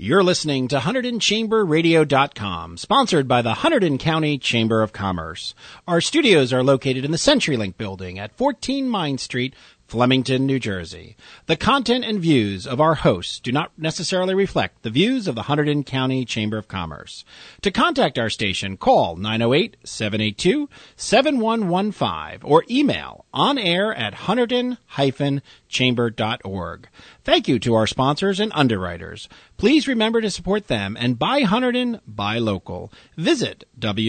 You're listening to HunterdonChamberRadio.com, sponsored by the Hunterdon County Chamber of Commerce. Our studios are located in the CenturyLink building at 14 Mine Street, Flemington, New Jersey. The content and views of our hosts do not necessarily reflect the views of the Hunterdon County Chamber of Commerce. To contact our station, call 908-782-7115 or email onair@hunterdon-chamber.org. Thank you to our sponsors and underwriters. Please remember to support them and buy Hunterdon, buy local. Visit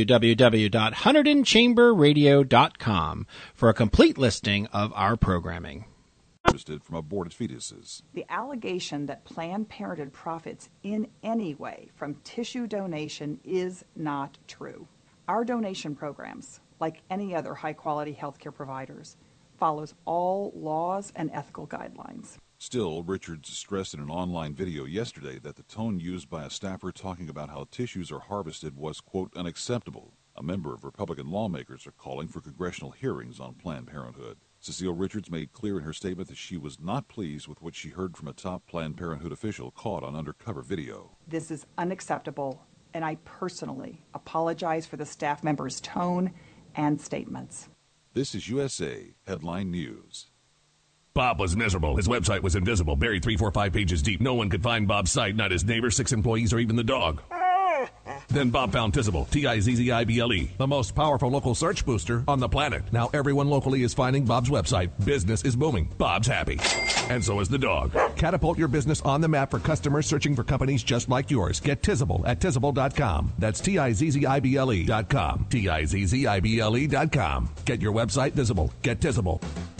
www.HunterdonChamberRadio.com for a complete listing of our programming. From aborted fetuses. The allegation that Planned Parenthood profits in any way from tissue donation is not true. Our donation programs, like any other high-quality healthcare providers, follows all laws and ethical guidelines. Still, Richards stressed in an online video yesterday that the tone used by a staffer talking about how tissues are harvested was, quote, unacceptable. A member of Republican lawmakers are calling for congressional hearings on Planned Parenthood. Cecile Richards made clear in her statement that she was not pleased with what she heard from a top Planned Parenthood official caught on undercover video. This is unacceptable, and I personally apologize for the staff member's tone and statements. This is USA Headline News. Bob was miserable. His website was invisible, buried 3, 4, 5 pages deep. No one could find Bob's site, not his neighbor, 6 employees, or even the dog. Then Bob found Tizzable, T-I-Z-Z-I-B-L-E, the most powerful local search booster on the planet. Now everyone locally is finding Bob's website. Business is booming. Bob's happy. And so is the dog. Catapult your business on the map for customers searching for companies just like yours. Get Tizzable at Tizzable.com. That's T-I-Z-Z-I-B-L-E.com. T-I-Z-Z-I-B-L-E.com. Get your website visible. Get Tizzable.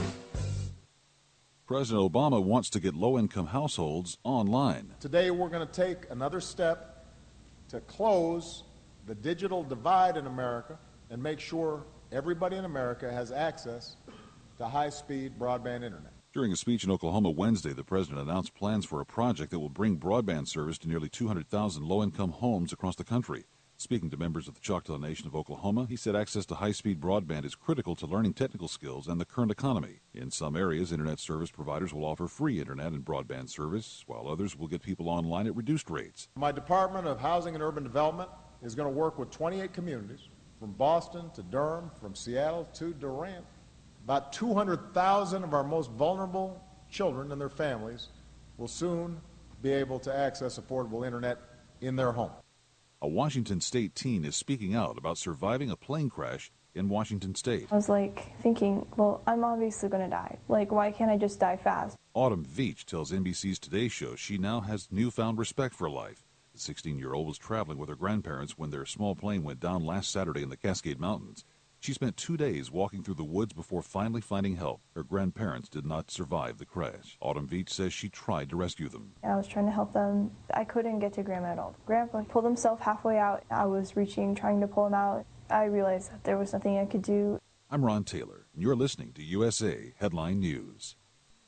President Obama wants to get low-income households online. Today we're going to take another step to close the digital divide in America and make sure everybody in America has access to high-speed broadband internet. During a speech in Oklahoma Wednesday, the president announced plans for a project that will bring broadband service to nearly 200,000 low-income homes across the country. Speaking to members of the Choctaw Nation of Oklahoma, he said access to high-speed broadband is critical to learning technical skills and the current economy. In some areas, internet service providers will offer free internet and broadband service, while others will get people online at reduced rates. My Department of Housing and Urban Development is going to work with 28 communities, from Boston to Durham, from Seattle to Durant. About 200,000 of our most vulnerable children and their families will soon be able to access affordable internet in their home. A Washington State teen is speaking out about surviving a plane crash in Washington State. I was thinking, well, I'm obviously going to die. Why can't I just die fast? Autumn Veach tells NBC's Today Show she now has newfound respect for life. The 16-year-old was traveling with her grandparents when their small plane went down last Saturday in the Cascade Mountains. She spent 2 days walking through the woods before finally finding help. Her grandparents did not survive the crash. Autumn Veach says she tried to rescue them. I was trying to help them. I couldn't get to Grandma at all. Grandpa pulled himself halfway out. I was trying to pull him out. I realized that there was nothing I could do. I'm Ron Taylor, and you're listening to USA Headline News.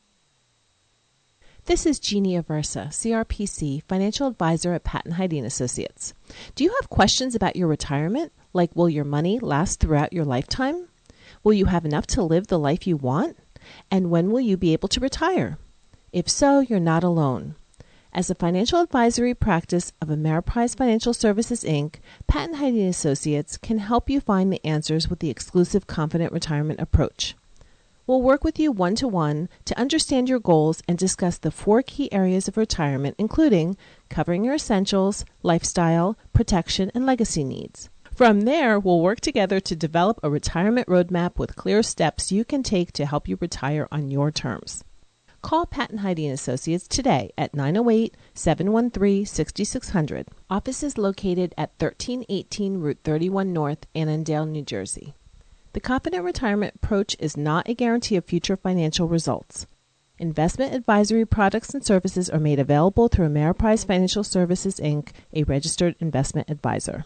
This is Jeannie Aversa, CRPC, financial advisor at Patton Hyde & Associates. Do you have questions about your retirement? Like, will your money last throughout your lifetime? Will you have enough to live the life you want? And when will you be able to retire? If so, you're not alone. As a financial advisory practice of Ameriprise Financial Services, Inc., Patton Hyde & Associates can help you find the answers with the exclusive Confident Retirement approach. We'll work with you one-to-one to understand your goals and discuss the 4 key areas of retirement, including covering your essentials, lifestyle, protection, and legacy needs. From there, we'll work together to develop a retirement roadmap with clear steps you can take to help you retire on your terms. Call Patton Hyde & Associates today at 908-713-6600. Office is located at 1318 Route 31 North, Annandale, New Jersey. The Confident Retirement approach is not a guarantee of future financial results. Investment advisory products and services are made available through Ameriprise Financial Services, Inc., a registered investment advisor.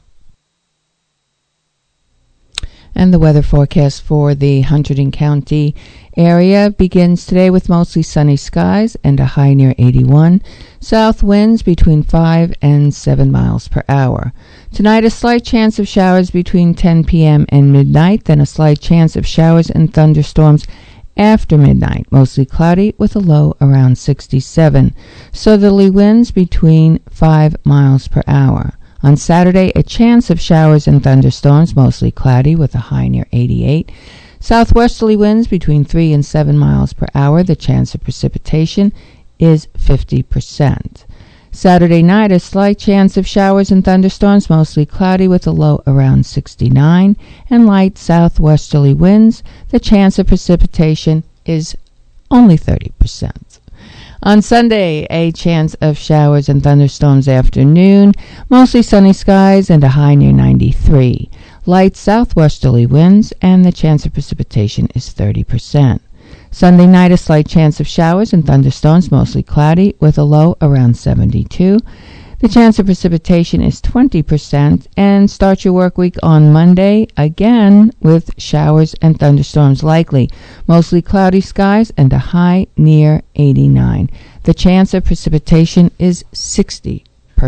And the weather forecast for the Hunterdon County area begins today with mostly sunny skies and a high near 81. South winds between 5 and 7 miles per hour. Tonight, a slight chance of showers between 10 p.m. and midnight, then a slight chance of showers and thunderstorms after midnight, mostly cloudy with a low around 67. Southerly winds between 5 miles per hour. On Saturday, a chance of showers and thunderstorms, mostly cloudy with a high near 88. Southwesterly winds between 3 and 7 miles per hour. The chance of precipitation is 50%. Saturday night, a slight chance of showers and thunderstorms, mostly cloudy with a low around 69, and light southwesterly winds. The chance of precipitation is only 30%. On Sunday, a chance of showers and thunderstorms afternoon, mostly sunny skies and a high near 93. Light southwesterly winds, and the chance of precipitation is 30%. Sunday night, a slight chance of showers and thunderstorms, mostly cloudy, with a low around 72. The chance of precipitation is 20%, and start your work week on Monday, again, with showers and thunderstorms likely. Mostly cloudy skies and a high near 89. The chance of precipitation is 60%.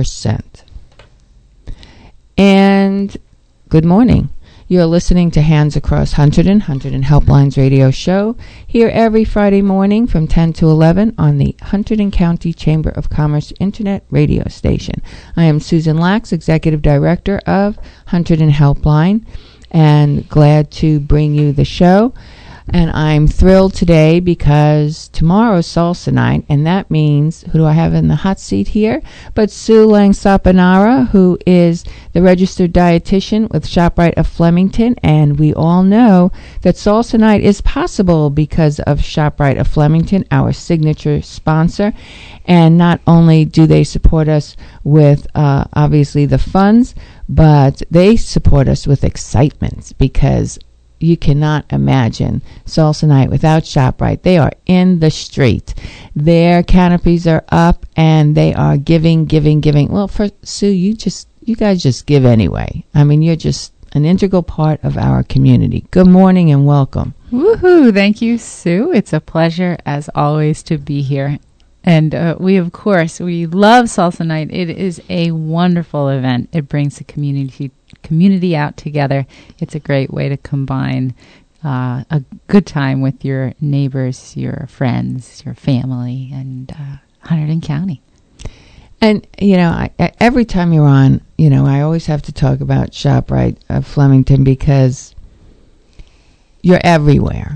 And good morning. You're listening to Hands Across Hunterdon Helplines radio show, here every Friday morning from 10 to 11 on the Hunterdon County Chamber of Commerce Internet radio station. I am Susan Lax, Executive Director of Hunterdon Helpline, and glad to bring you the show. And I'm thrilled today because tomorrow's Salsa Night, and that means, who do I have in the hot seat here? But Sue Langsapanara, who is the registered dietitian with ShopRite of Flemington, and we all know that Salsa Night is possible because of ShopRite of Flemington, our signature sponsor. And not only do they support us with, obviously, the funds, but they support us with excitement, because you cannot imagine Salsa Night without ShopRite. They are in the street. Their canopies are up, and they are giving. Well, for Sue, you guys just give anyway. I mean, you're just an integral part of our community. Good morning and welcome. Woohoo! Thank you, Sue. It's a pleasure, as always, to be here. And we love Salsa Night. It is a wonderful event. It brings the community out together. It's a great way to combine a good time with your neighbors, your friends, your family, and Hunterdon County. And, every time you're on, I always have to talk about ShopRite of Flemington, because you're everywhere.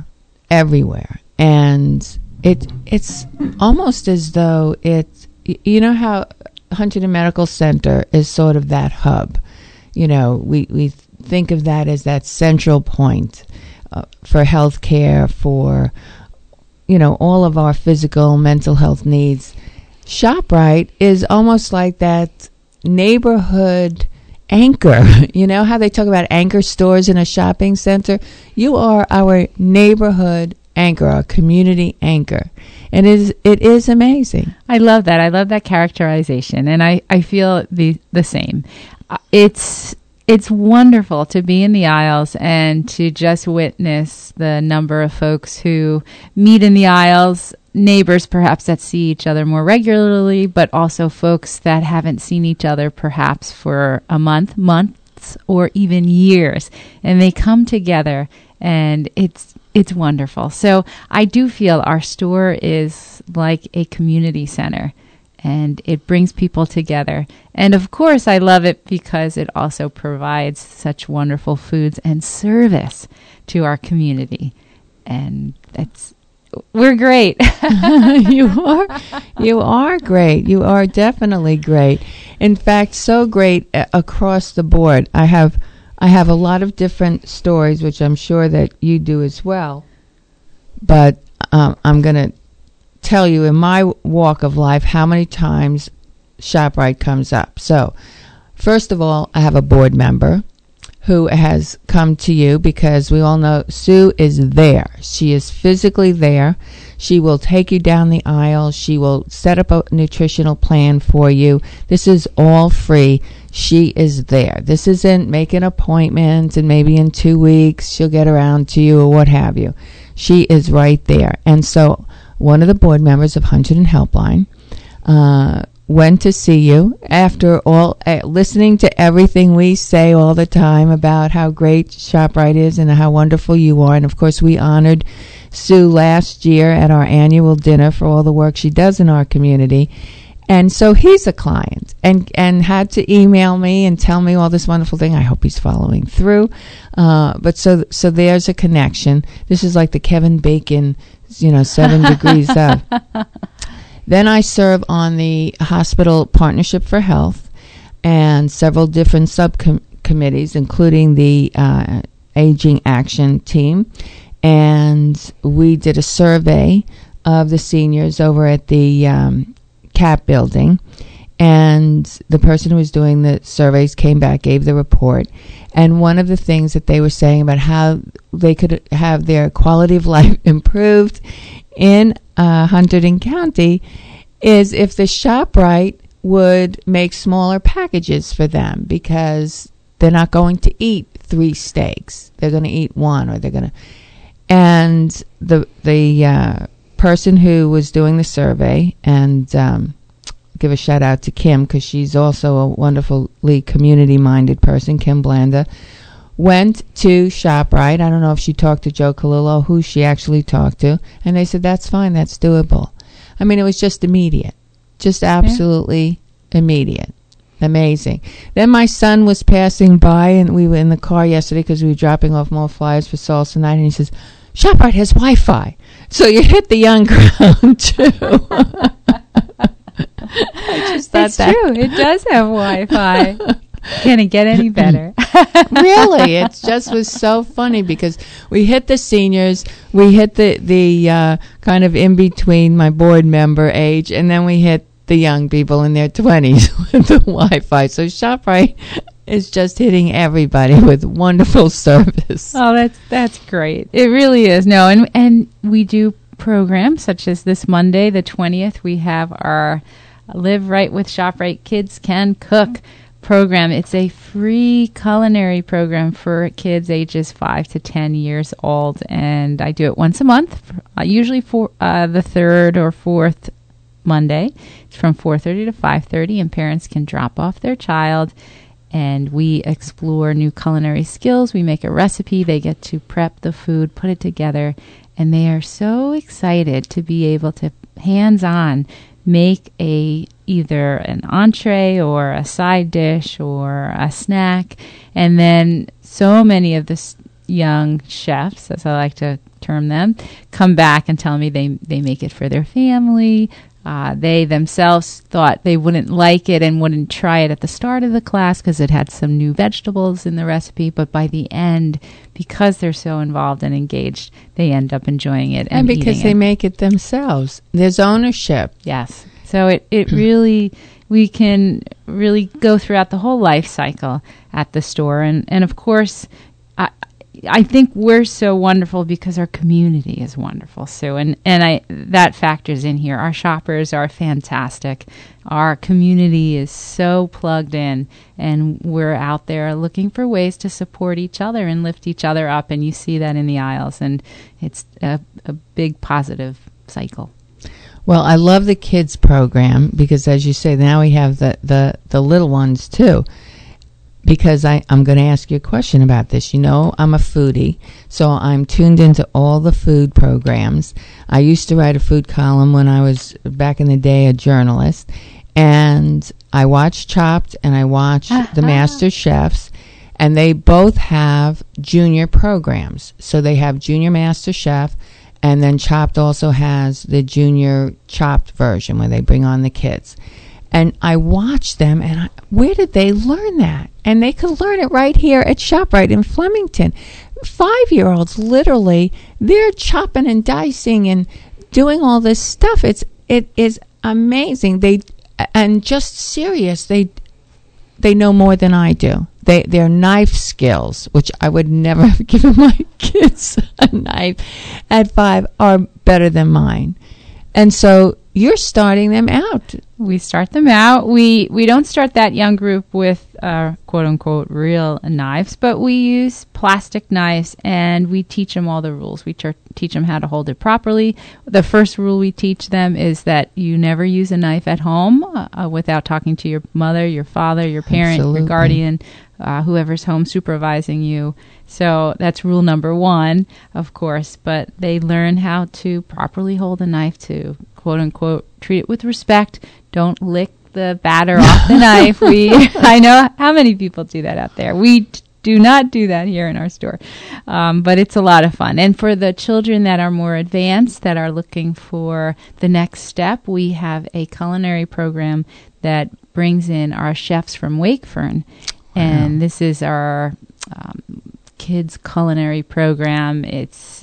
And it's almost as though it's, how Hunterdon Medical Center is sort of that hub. We think of that as that central point for health care, for, all of our physical, mental health needs. ShopRite is almost like that neighborhood anchor. You know how they talk about anchor stores in a shopping center? You are our neighborhood anchor, our community anchor. And it is amazing. I love that. I love that characterization. And I feel the same. It's wonderful to be in the aisles and to just witness the number of folks who meet in the aisles, neighbors perhaps that see each other more regularly, but also folks that haven't seen each other perhaps for a months, or even years. And they come together, and it's wonderful. So I do feel our store is like a community center, and it brings people together. And of course, I love it because it also provides such wonderful foods and service to our community. And we're great. You are great. You are definitely great. In fact, so great across the board. I have a lot of different stories, which I'm sure that you do as well. But I'm going to tell you in my walk of life how many times ShopRite comes up. So, first of all, I have a board member who has come to you because we all know Sue is there. She is physically there. She will take you down the aisle. She will set up a nutritional plan for you. This is all free. She is there. This isn't make an appointment and maybe in 2 weeks she'll get around to you or what have you. She is right there. And so one of the board members of Hunterdon Helpline went to see you after all, listening to everything we say all the time about how great ShopRite is and how wonderful you are. And of course, we honored Sue last year at our annual dinner for all the work she does in our community. And so he's a client and had to email me and tell me all this wonderful thing. I hope he's following through. But so there's a connection. This is like the Kevin Bacon, 7 degrees up. Then I serve on the Hospital Partnership for Health and several different subcommittees, including the Aging Action Team. And we did a survey of the seniors over at the CAP building, and the person who was doing the surveys came back, gave the report, and one of the things that they were saying about how they could have their quality of life improved in Hunterdon County is if the ShopRite would make smaller packages for them, because they're not going to eat 3 steaks, they're going to eat 1, or they're going to, and the person who was doing the survey, and give a shout out to Kim, because she's also a wonderfully community-minded person, Kim Blanda, went to ShopRite. I don't know if she talked to Joe Colillo, who she actually talked to, and they said, that's fine, that's doable. I mean, it was just immediate, just absolutely immediate. Amazing. Then my son was passing by, and we were in the car yesterday because we were dropping off more flyers for Salsa Night, and he says, ShopRite has Wi-Fi. So you hit the young crowd, too. I just thought it's true. It does have Wi-Fi. Can it get any better? Really, it just was so funny because we hit the seniors, we hit the kind of in between my board member age, and then we hit the young people in their 20s with the Wi-Fi. So ShopRite is just hitting everybody with wonderful service. Oh, that's great. It really is. No, and we do programs such as this Monday, the 20th. We have our Live Right with ShopRite Kids Can Cook program. It's a free culinary program for kids ages 5 to 10 years old, and I do it once a month, usually for the 3rd or 4th Monday. It's from 4:30 to 5:30, and parents can drop off their child, and we explore new culinary skills. We make a recipe. They get to prep the food, put it together, and they are so excited to be able to hands-on make either an entree or a side dish or a snack. And then so many of the young chefs, as I like to term them, come back and tell me they make it for their family. They themselves thought they wouldn't like it and wouldn't try it at the start of the class because it had some new vegetables in the recipe. But by the end, because they're so involved and engaged, they end up enjoying it. And because they make it themselves. There's ownership. Yes. So it really, we can really go throughout the whole life cycle at the store. And of course, I think we're so wonderful because our community is wonderful, Sue, and that factors in here. Our shoppers are fantastic. Our community is so plugged in, and we're out there looking for ways to support each other and lift each other up, and you see that in the aisles, and it's a big positive cycle. Well, I love the kids program because, as you say, now we have the little ones too. Because I'm going to ask you a question about this. You know, I'm a foodie, so I'm tuned into all the food programs. I used to write a food column when I was, back in the day, a journalist. And I watch Chopped and I watch the Master Chefs. And they both have junior programs. So they have Junior Master Chef, and then Chopped also has the Junior Chopped version where they bring on the kids. And I watch them, and where did they learn that? And they could learn it right here at ShopRite in Flemington. 5-year-olds, literally, they're chopping and dicing and doing all this stuff. It is amazing. And just serious. They know more than I do. Their knife skills, which I would never have given my kids a knife at 5, are better than mine. And so you're starting them out We start them out. We don't start that young group with quote-unquote real knives, but we use plastic knives, and we teach them all the rules. We teach them how to hold it properly. The first rule we teach them is that you never use a knife at home without talking to your mother, your father, your parent, Absolutely. your guardian, whoever's home supervising you. So that's rule number 1, of course, but they learn how to properly hold a knife, to quote-unquote treat it with respect. Don't lick the batter off the knife. I know how many people do that out there. We do not do that here in our store, but it's a lot of fun. And for the children that are more advanced, that are looking for the next step, we have a culinary program that brings in our chefs from Wakefern. And this is our kids culinary program. It's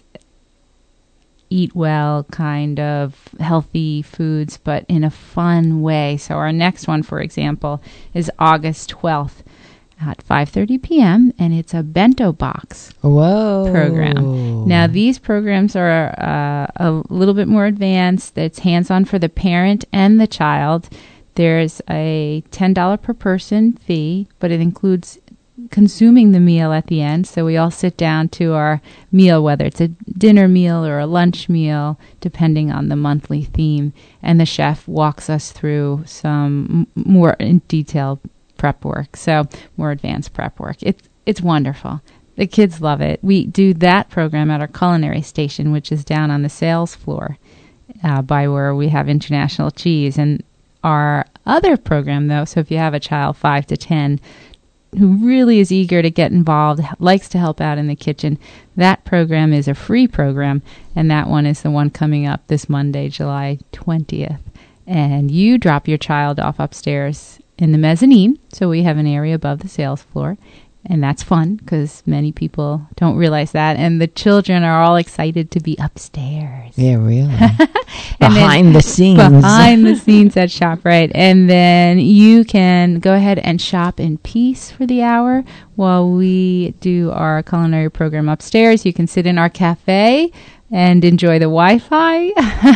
eat well, kind of healthy foods, but in a fun way. So our next one, for example, is August 12th at 5:30 p.m., and it's a bento box program. Now, these programs are a little bit more advanced. It's hands-on for the parent and the child. There's a $10 per person fee, but it includes consuming the meal at the end. So we all sit down to our meal, whether it's a dinner meal or a lunch meal, depending on the monthly theme. And the chef walks us through some more in detail prep work. So more advanced prep work. It's wonderful. The kids love it. We do that program at our culinary station, which is down on the sales floor by where we have International Cheese. And our other program, though, so if you have a child 5 to 10 who really is eager to get involved, likes to help out in the kitchen, that program is a free program, and that one is the one coming up this Monday, July 20th. And you drop your child off upstairs in the mezzanine, so we have an area above the sales floor, and that's fun because many people don't realize that, and the children are all excited to be upstairs. Yeah, really. Behind the scenes at ShopRite. And then you can go ahead and shop in peace for the hour while we do our culinary program upstairs. You can sit in our cafe and enjoy the Wi-Fi.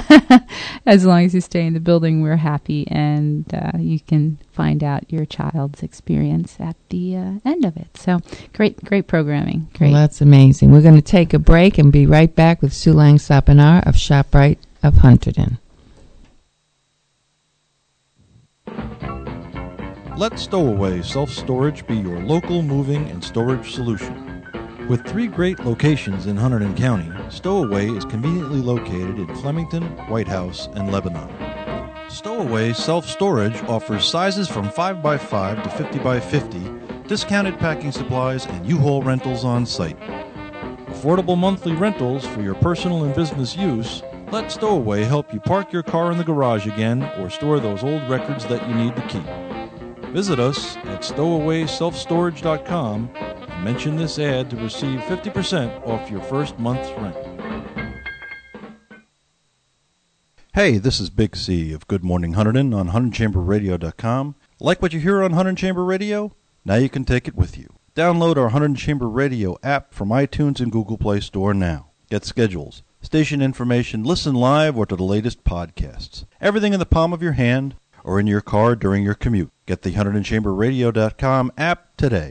As long as you stay in the building, we're happy, and you can find out your child's experience at the end of it. So great programming. Great. Well, that's amazing. We're going to take a break and be right back with Sue Lang-Sapanar of ShopRite of Hunterdon. Let Stowaway Self-Storage be your local moving and storage solution. With 3 great locations in Hunterdon County, Stowaway is conveniently located in Flemington, White House, and Lebanon. Stowaway Self-Storage offers sizes from 5x5 to 50x50, discounted packing supplies, and U-Haul rentals on site. Affordable monthly rentals for your personal and business use. Let Stowaway help you park your car in the garage again or store those old records that you need to keep. Visit us at stowawayselfstorage.com and mention this ad to receive 50% off your first month's rent. Hey, this is Big C of Good Morning Hunterdon on HunterdonChamberRadio.com. Like what you hear on Hunterdon Chamber Radio? Now you can take it with you. Download our Hunterdon Chamber Radio app from iTunes and Google Play Store now. Get schedules, station information, listen live or to the latest podcasts. Everything in the palm of your hand or in your car during your commute. Get the HunterdonChamberRadio.com app today.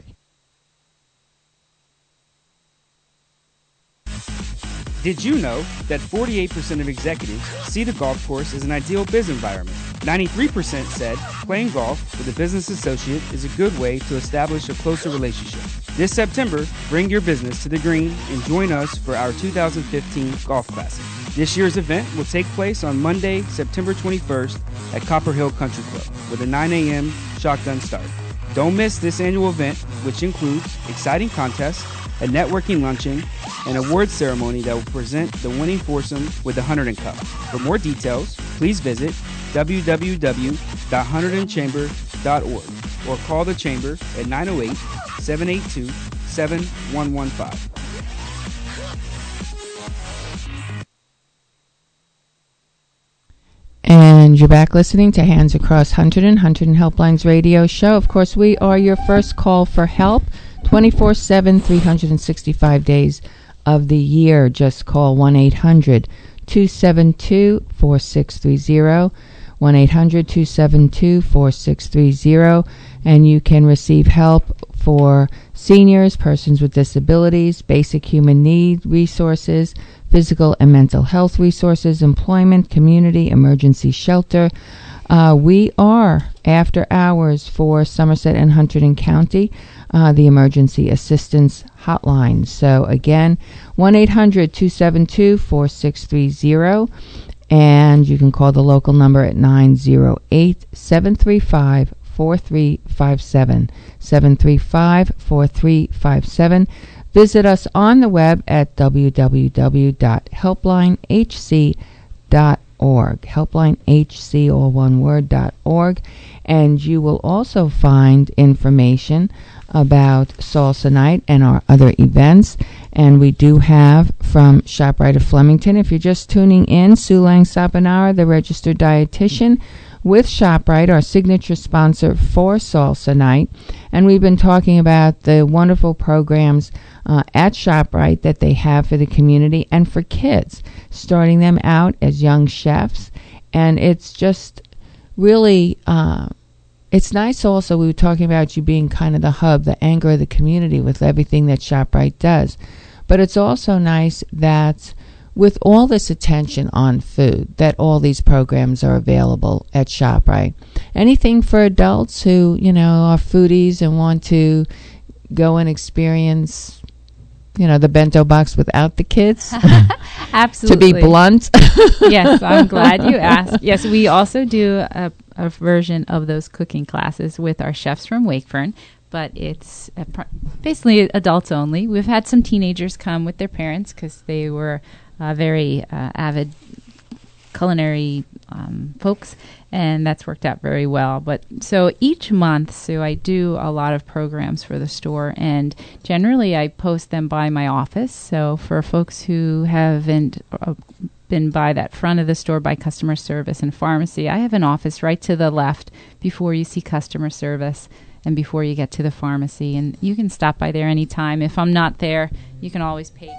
Did you know that 48% of executives see the golf course as an ideal business environment? 93% said playing golf with a business associate is a good way to establish a closer relationship. This September, bring your business to the green and join us for our 2015 Golf Classic. This year's event will take place on Monday, September 21st at Copper Hill Country Club with a 9 a.m. shotgun start. Don't miss this annual event, which includes exciting contests, a networking luncheon, and award ceremony that will present the winning foursome with the Hunterdon Cup. For more details, please visit www.hunterdonchamber.org or call the Chamber at 908-782-7115. And you're back listening to Hands Across Hunterdon Helplines radio show. Of course, we are your first call for help, 24/7, 365 days of the year. Just call 1-800-272-4630. 1-800-272-4630, and you can receive help for seniors, persons with disabilities, basic human need resources, physical and mental health resources, employment, community, emergency shelter. We are after hours for Somerset and Hunterdon County, the emergency assistance hotline. So again, 1-800-272-4630, and you can call the local number at 908-735-4357, 735-4357. Visit us on the web at www.helplinehc.org, helplinehc, all one word, .org, and you will also find information about Salsa Night and our other events. And we do have from ShopRite of Flemington, if you're just tuning in, Sue Lang Sapanara, the registered dietitian with ShopRite, our signature sponsor for Salsa Night. And we've been talking about the wonderful programs at ShopRite that they have for the community and for kids, starting them out as young chefs. And it's just really, it's nice also, we were talking about you being kind of the hub, the anchor of the community with everything that ShopRite does. But it's also nice that with all this attention on food, that all these programs are available at ShopRite. Anything for adults who, are foodies and want to go and experience, the bento box without the kids. Absolutely. To be blunt. Yes, I'm glad you asked. Yes, we also do a version of those cooking classes with our chefs from Wakefern, but it's basically adults only. We've had some teenagers come with their parents because they were very avid culinary folks, and that's worked out very well. But so each month, Sue, I do a lot of programs for the store, and generally I post them by my office. So for folks who haven't been by that front of the store by customer service and pharmacy, I have an office right to the left before you see customer service and before you get to the pharmacy, and you can stop by there anytime. If I'm not there, you can always page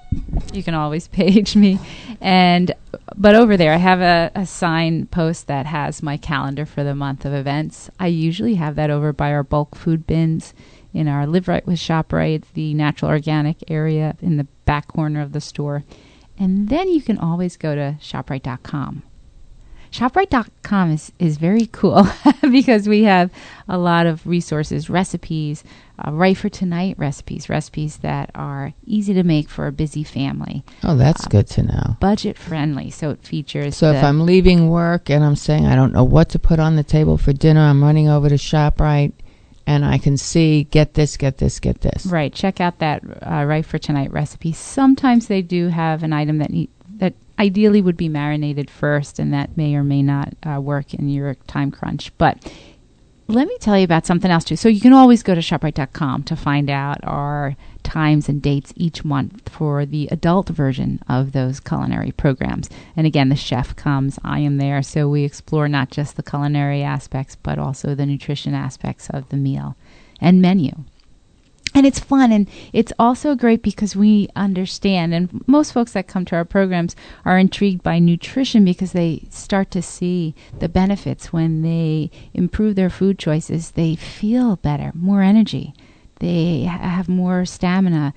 me. But over there I have a sign post that has my calendar for the month of events. I usually have that over by our bulk food bins in our Live Right with ShopRite, the natural organic area in the back corner of the store. And then you can always go to ShopRite.com. ShopRite.com is very cool because we have a lot of resources, recipes, right for tonight recipes that are easy to make for a busy family. Oh, that's good to know. Budget friendly, so it features. So if I'm leaving work and I'm saying I don't know what to put on the table for dinner, I'm running over to ShopRite and I can see, get this. Right, check out that right for tonight recipe. Sometimes they do have an item that ideally would be marinated first, and that may or may not work in your time crunch. But let me tell you about something else, too. So you can always go to ShopRite.com to find out our times and dates each month for the adult version of those culinary programs. And again, the chef comes, I am there, so we explore not just the culinary aspects, but also the nutrition aspects of the meal and menu. And it's fun, and it's also great because we understand, and most folks that come to our programs are intrigued by nutrition because they start to see the benefits. When they improve their food choices, they feel better, more energy. They have more stamina.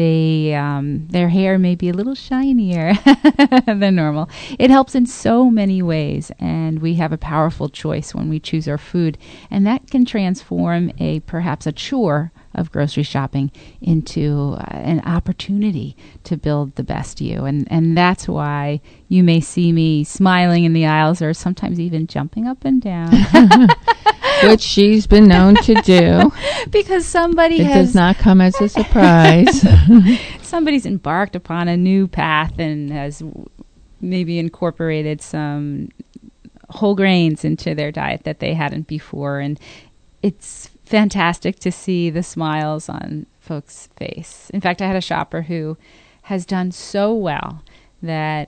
Their hair may be a little shinier than normal. It helps in so many ways, and we have a powerful choice when we choose our food, and that can transform perhaps a chore of grocery shopping into an opportunity to build the best you. And that's why you may see me smiling in the aisles or sometimes even jumping up and down. Which she's been known to do. Because it does not come as a surprise. Somebody's embarked upon a new path and has maybe incorporated some whole grains into their diet that they hadn't before. And it's fantastic to see the smiles on folks' face. In fact, I had a shopper who has done so well that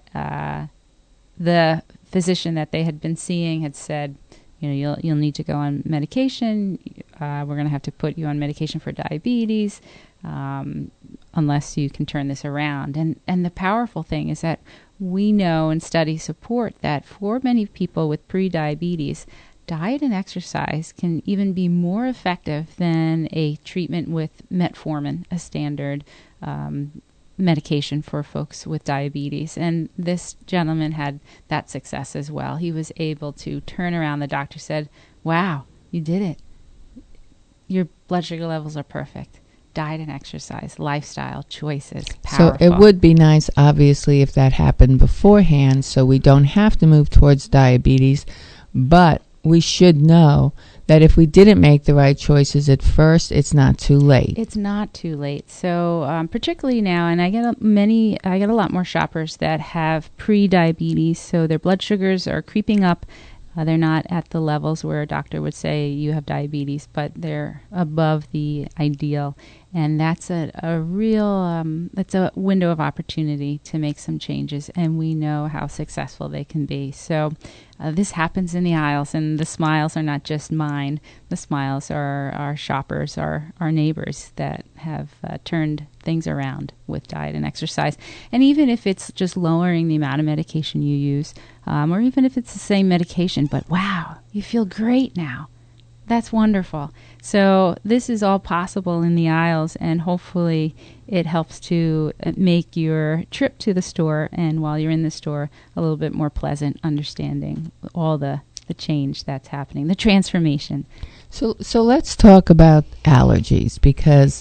the physician that they had been seeing had said, you'll need to go on medication. We're going to have to put you on medication for diabetes unless you can turn this around. And the powerful thing is that we know and studies support that for many people with prediabetes, diet and exercise can even be more effective than a treatment with metformin, a standard medication for folks with diabetes. And this gentleman had that success as well. He was able to turn around. The doctor said, "Wow, you did it. Your blood sugar levels are perfect. Diet and exercise, lifestyle choices, powerful." So it would be nice, obviously, if that happened beforehand, so we don't have to move towards diabetes. But we should know that if we didn't make the right choices at first, it's not too late. It's not too late. So particularly now, and I get a lot more shoppers that have pre-diabetes, so their blood sugars are creeping up. They're not at the levels where a doctor would say you have diabetes, but they're above the ideal. And that's a real, it's a window of opportunity to make some changes, and we know how successful they can be. So this happens in the aisles, and the smiles are not just mine. The smiles are our shoppers, our neighbors that have turned things around with diet and exercise. And even if it's just lowering the amount of medication you use, or even if it's the same medication, but wow, you feel great now. That's wonderful. So this is all possible in the aisles, and hopefully it helps to make your trip to the store, and while you're in the store, a little bit more pleasant, understanding all the change that's happening, the transformation. So let's talk about allergies, because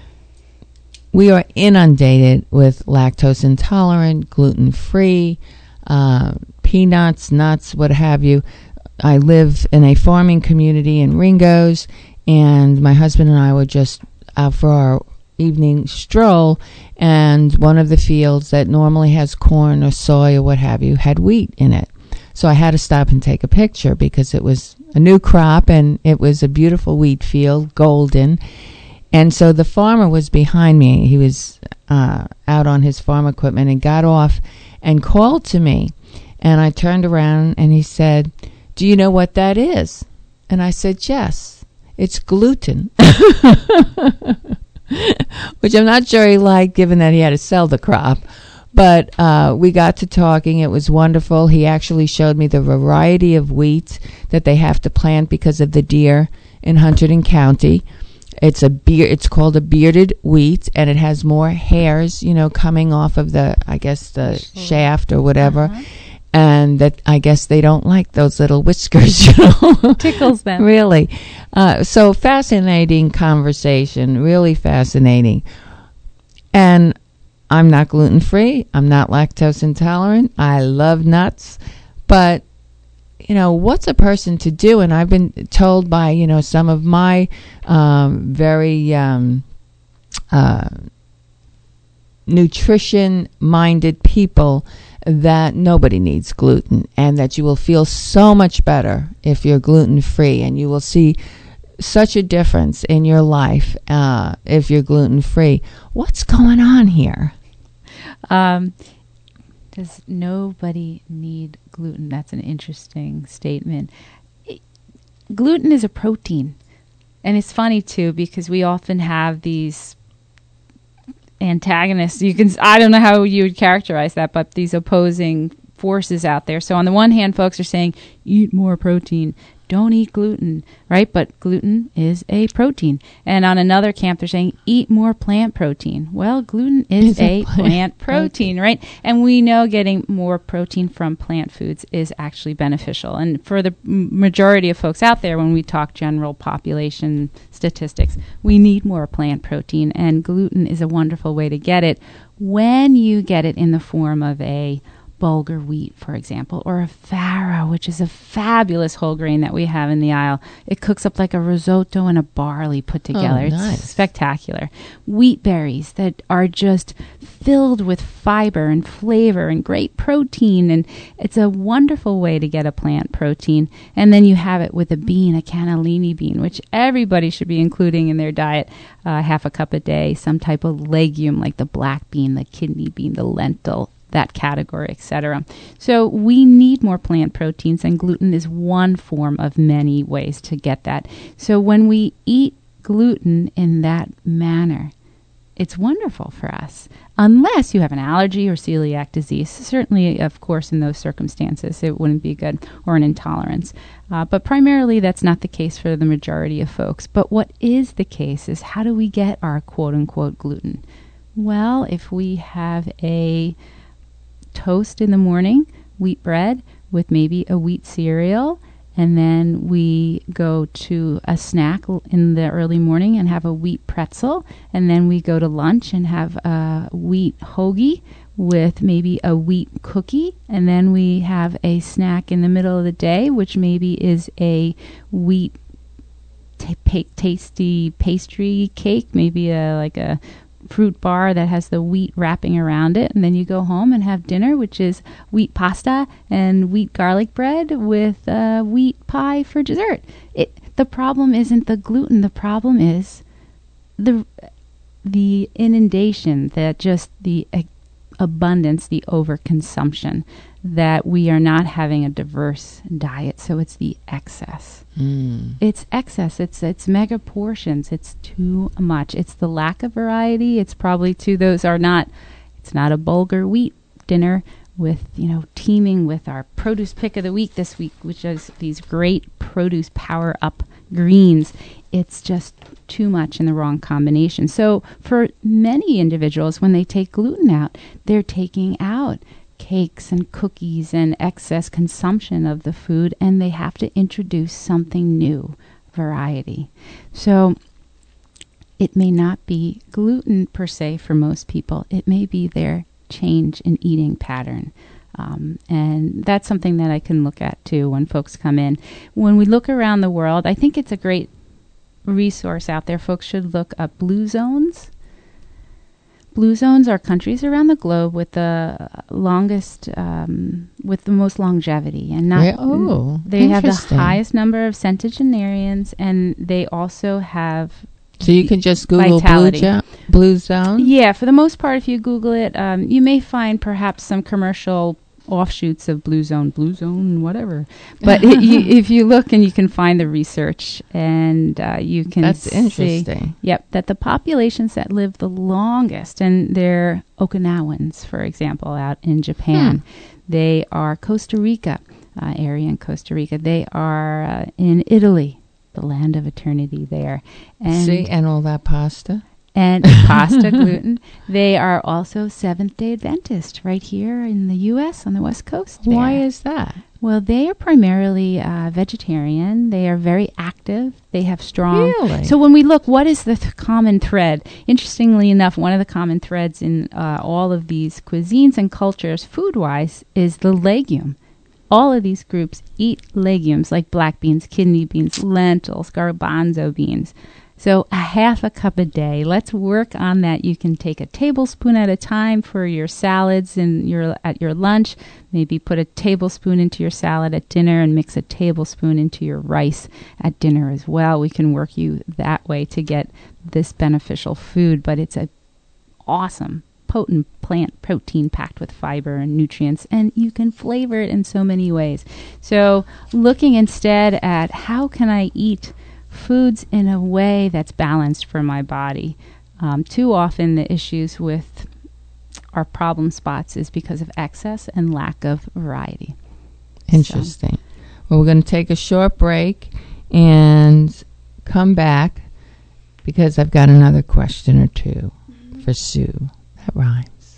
we are inundated with lactose intolerant, gluten-free, peanuts, nuts, what have you. I live in a farming community in Ringo's, and my husband and I were just out for our evening stroll, and one of the fields that normally has corn or soy or what have you had wheat in it. So I had to stop and take a picture because it was a new crop, and it was a beautiful wheat field, golden. And so the farmer was behind me. He was out on his farm equipment and got off and called to me. And I turned around and he said, "Do you know what that is?" And I said, "Yes, it's gluten," which I'm not sure he liked, given that he had to sell the crop. But we got to talking. It was wonderful. He actually showed me the variety of wheat that they have to plant because of the deer in Hunterdon County. It's called a bearded wheat, and it has more hairs, coming off of the shaft or whatever. Uh-huh. And that I guess they don't like those little whiskers, Tickles them. Really. So fascinating conversation, really fascinating. And I'm not gluten-free. I'm not lactose intolerant. I love nuts. But, what's a person to do? And I've been told by, some of my very nutrition-minded people that nobody needs gluten, and that you will feel so much better if you're gluten-free, and you will see such a difference in your life if you're gluten-free. What's going on here? Does nobody need gluten? That's an interesting statement. Gluten is a protein, and it's funny too, because we often have these antagonists. I don't know how you would characterize that, but these opposing forces out there. So on the one hand, folks are saying, eat more protein, don't eat gluten, right? But gluten is a protein. And on another camp, they're saying, eat more plant protein. Well, gluten is a plant protein, right? And we know getting more protein from plant foods is actually beneficial. And for the majority of folks out there, when we talk general population statistics, we need more plant protein, and gluten is a wonderful way to get it when you get it in the form of a bulgur wheat, for example, or a farro, which is a fabulous whole grain that we have in the aisle. It cooks up like a risotto and a barley put together. Oh, nice. It's spectacular. Wheat berries that are just filled with fiber and flavor and great protein, and it's a wonderful way to get a plant protein. And then you have it with a bean, a cannellini bean, which everybody should be including in their diet, half a cup a day, some type of legume like the black bean, the kidney bean, the lentil, that category, etc. So we need more plant proteins, and gluten is one form of many ways to get that. So when we eat gluten in that manner, it's wonderful for us, unless you have an allergy or celiac disease. Certainly, of course, in those circumstances, it wouldn't be good, or an intolerance. But primarily, that's not the case for the majority of folks. But what is the case is, how do we get our quote-unquote gluten? Well, if we have a toast in the morning, wheat bread with maybe a wheat cereal, and then we go to a snack in the early morning and have a wheat pretzel, and then we go to lunch and have a wheat hoagie with maybe a wheat cookie, and then we have a snack in the middle of the day, which maybe is a wheat tasty pastry cake, maybe like a fruit bar that has the wheat wrapping around it, and then you go home and have dinner, which is wheat pasta and wheat garlic bread with wheat pie for dessert. The problem isn't the gluten. The problem is the inundation, that just the abundance, the overconsumption, that we are not having a diverse diet. So it's the excess. It's excess. It's mega portions. It's too much. It's the lack of variety. It's probably it's not a bulgur wheat dinner with, teeming with our produce pick of the week this week, which is these great produce power up greens. It's just too much in the wrong combination. So for many individuals, when they take gluten out, they're taking out cakes and cookies and excess consumption of the food, and they have to introduce something new, variety. So it may not be gluten per se for most people. It may be their change in eating pattern. And that's something that I can look at too when folks come in. When we look around the world, I think it's a great resource out there. Folks should look up Blue Zones. Blue zones are countries around the globe with the longest, with the most longevity, and they have the highest number of centenarians, and they also have. So you can just Google Blue Zone? Yeah, for the most part, if you Google it, you may find perhaps some commercial offshoots of Blue Zone, whatever. But if you look, and you can find the research, and you can That's interesting. Yep, that the populations that live the longest, and they're Okinawans, for example, out in Japan. They are Costa Rica, area in Costa Rica. They are in Italy, the land of eternity there. And all that pasta. And pasta, gluten. They are also Seventh-day Adventist right here in the U.S. on the West Coast. Why is that? Well, they are primarily vegetarian. They are very active. They have strong... Really? So when we look, what is the common thread? Interestingly enough, one of the common threads in all of these cuisines and cultures, food-wise, is the legume. All of these groups eat legumes like black beans, kidney beans, lentils, garbanzo beans. So a half a cup a day. Let's work on that. You can take a tablespoon at a time for your salads and at your lunch. Maybe put a tablespoon into your salad at dinner and mix a tablespoon into your rice at dinner as well. We can work you that way to get this beneficial food, but it's a awesome, potent plant protein packed with fiber and nutrients, and you can flavor it in so many ways. So looking instead at how can I eat foods in a way that's balanced for my body. Too often the issues with our problem spots is because of excess and lack of variety. Interesting. Well, we're going to take a short break and come back because I've got another question or two for Sue. That rhymes.